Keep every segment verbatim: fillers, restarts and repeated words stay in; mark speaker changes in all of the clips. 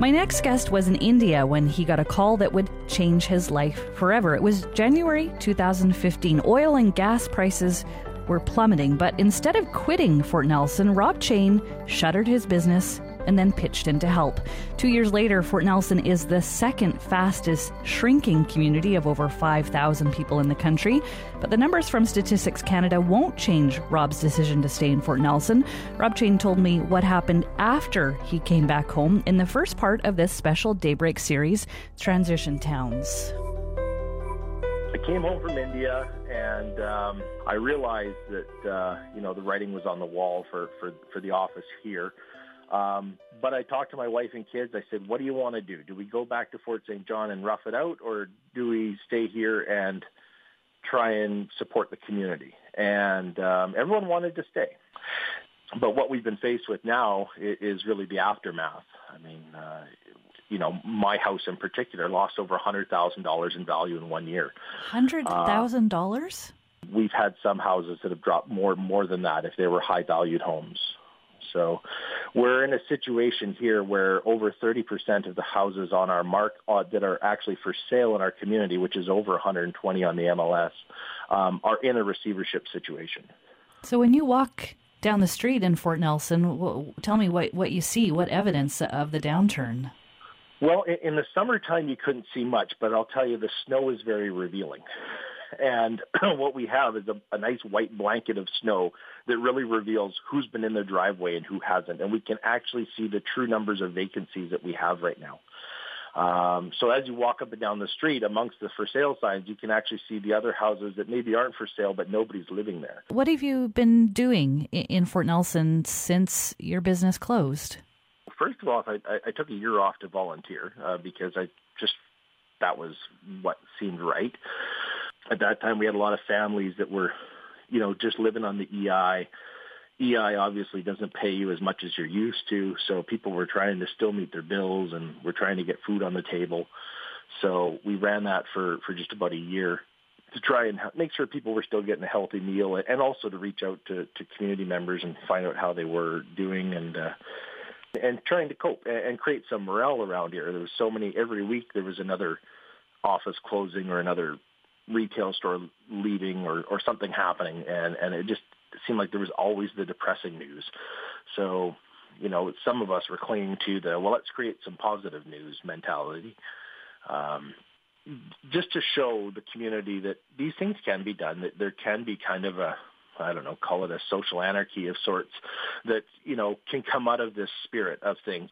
Speaker 1: My next guest was in India when he got a call that would change his life forever. It was January two thousand fifteen. Oil and gas prices were plummeting, but instead of quitting Fort Nelson, Rob Chain shuttered his business and then pitched in to help. Two years later, Fort Nelson is the second fastest shrinking community of over five thousand people in the country. But the numbers from Statistics Canada won't change Rob's decision to stay in Fort Nelson. Rob Chain told me what happened after he came back home in the first part of this special Daybreak series, Transition Towns.
Speaker 2: I came home from India, and um, I realized that uh, you know the writing was on the wall for, for, for the office here. Um, but I talked to my wife and kids. I said, what do you want to do? Do we go back to Fort Saint John and rough it out, or do we stay here and try and support the community? And um, everyone wanted to stay. But what we've been faced with now is really the aftermath. I mean, uh, you know, my house in particular lost over one hundred thousand dollars in value in one year.
Speaker 1: one hundred thousand dollars?
Speaker 2: Uh, we've had some houses that have dropped more more than that if they were high-valued homes. So we're in a situation here where over thirty percent of the houses on our mark uh, that are actually for sale in our community, which is over one hundred twenty on the M L S, um, are in a receivership situation.
Speaker 1: So when you walk down the street in Fort Nelson, w- tell me what, what you see, what evidence of the downturn?
Speaker 2: Well, in, in the summertime, you couldn't see much, but I'll tell you the snow is very revealing. And what we have is a, a nice white blanket of snow that really reveals who's been in their driveway and who hasn't. And we can actually see the true numbers of vacancies that we have right now. Um, so as you walk up and down the street amongst the for sale signs, you can actually see the other houses that maybe aren't for sale, but nobody's living there.
Speaker 1: What have you been doing in Fort Nelson since your business closed?
Speaker 2: First of all, I, I took a year off to volunteer uh, because I just that was what seemed right. At that time, we had a lot of families that were, you know, just living on the E I. E I obviously doesn't pay you as much as you're used to, so people were trying to still meet their bills and were trying to get food on the table. So we ran that for, for just about a year to try and make sure people were still getting a healthy meal, and also to reach out to, to community members and find out how they were doing and uh, and trying to cope and create some morale around here. There was so many, every week there was another office closing or another retail store leaving or, or something happening, and, and it just seemed like there was always the depressing news. So, you know, some of us were clinging to the, well, let's create some positive news mentality, um, just to show the community that these things can be done, that there can be kind of a, I don't know, call it a social anarchy of sorts that, you know, can come out of this spirit of things.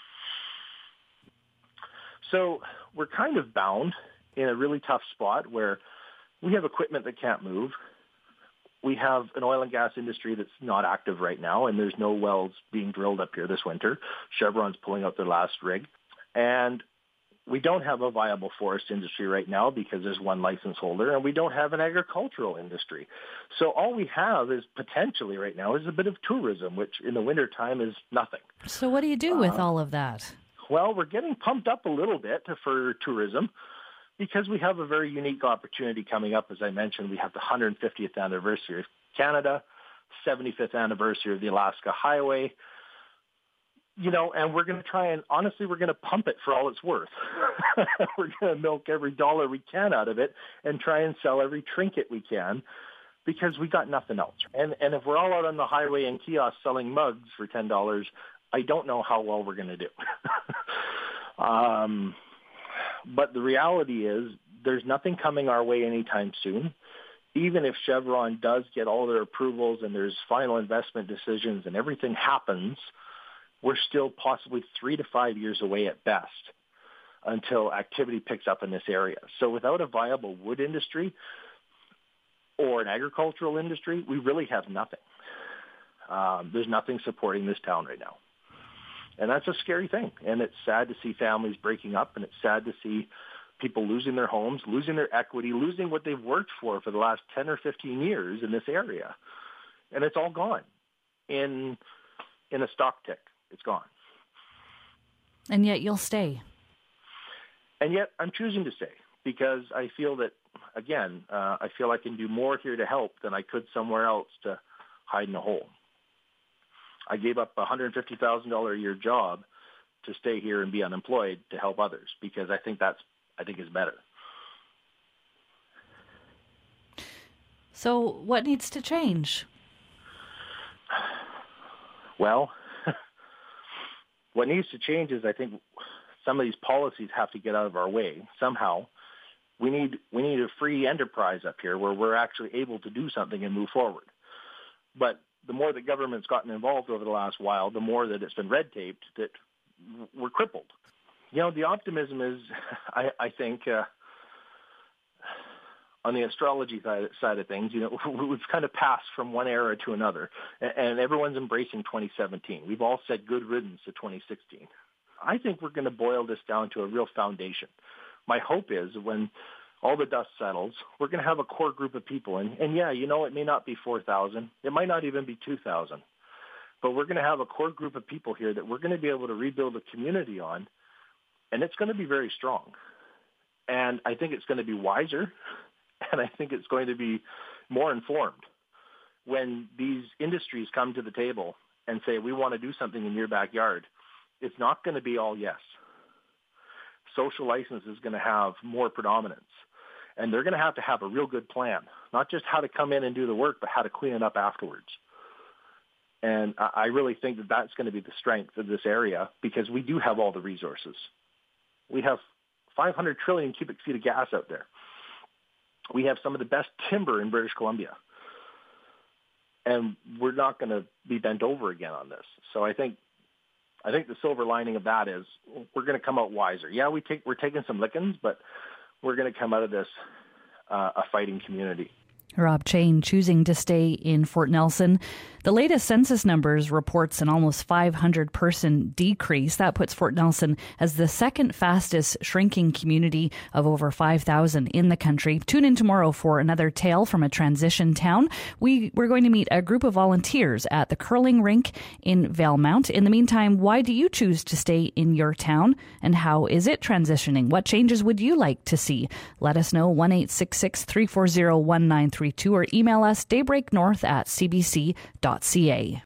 Speaker 2: So we're kind of bound in a really tough spot where we have equipment that can't move. We have an oil and gas industry that's not active right now, and there's no wells being drilled up here this winter. Chevron's pulling out their last rig. And we don't have a viable forest industry right now because there's one license holder, and we don't have an agricultural industry. So all we have is potentially right now is a bit of tourism, which in the wintertime is nothing.
Speaker 1: So what do you do with
Speaker 2: uh,
Speaker 1: all of that?
Speaker 2: Well, we're getting pumped up a little bit for tourism, because we have a very unique opportunity coming up. As I mentioned, we have the one hundred fiftieth anniversary of Canada, seventy-fifth anniversary of the Alaska Highway, you know, and we're going to try and, honestly, we're going to pump it for all it's worth. We're going to milk every dollar we can out of it and try and sell every trinket we can, because we got nothing else. And and if we're all out on the highway and kiosks selling mugs for ten dollars, I don't know how well we're going to do. um But the reality is there's nothing coming our way anytime soon. Even if Chevron does get all their approvals and there's final investment decisions and everything happens, we're still possibly three to five years away at best until activity picks up in this area. So without a viable wood industry or an agricultural industry, we really have nothing. Um, there's nothing supporting this town right now. And that's a scary thing. And it's sad to see families breaking up, and it's sad to see people losing their homes, losing their equity, losing what they've worked for for the last ten or fifteen years in this area. And it's all gone in in a stock tick. It's gone.
Speaker 1: And yet you'll stay.
Speaker 2: And yet I'm choosing to stay because I feel that, again, uh, I feel I can do more here to help than I could somewhere else to hide in a hole. I gave up a one hundred fifty thousand dollars a year job to stay here and be unemployed to help others, because I think that's, I think is better.
Speaker 1: So what needs to change?
Speaker 2: Well, what needs to change is I think some of these policies have to get out of our way somehow. We need we need a free enterprise up here where we're actually able to do something and move forward. But the more that government's gotten involved over the last while, the more that it's been red taped, that we're crippled. You know, the optimism is, I, I think, uh, on the astrology side, side of things, you know, we've kind of passed from one era to another, and, and everyone's embracing twenty seventeen. We've all said good riddance to twenty sixteen. I think we're going to boil this down to a real foundation. My hope is when all the dust settles, we're going to have a core group of people. And, and yeah, you know, it may not be four thousand. It might not even be two thousand. But we're going to have a core group of people here that we're going to be able to rebuild a community on, and it's going to be very strong. And I think it's going to be wiser, and I think it's going to be more informed. When these industries come to the table and say, we want to do something in your backyard, it's not going to be all yes. Social license is going to have more predominance. And they're going to have to have a real good plan, not just how to come in and do the work, but how to clean it up afterwards. And I really think that that's going to be the strength of this area, because we do have all the resources. We have five hundred trillion cubic feet of gas out there. We have some of the best timber in British Columbia. And we're not going to be bent over again on this. So I think I think the silver lining of that is we're going to come out wiser. Yeah, we take, we're taking some lickings, but we're going to come out of this uh, a fighting community.
Speaker 1: Rob Chain choosing to stay in Fort Nelson. The latest census numbers reports an almost five hundred person decrease. That puts Fort Nelson as the second fastest shrinking community of over five thousand in the country. Tune in tomorrow for another tale from a transition town. We, we're going to meet a group of volunteers at the curling rink in Valemount. In the meantime, why do you choose to stay in your town, and how is it transitioning? What changes would you like to see? Let us know, one eight six six, three four zero, one nine three two, or email us daybreaknorth at c b c dot c a.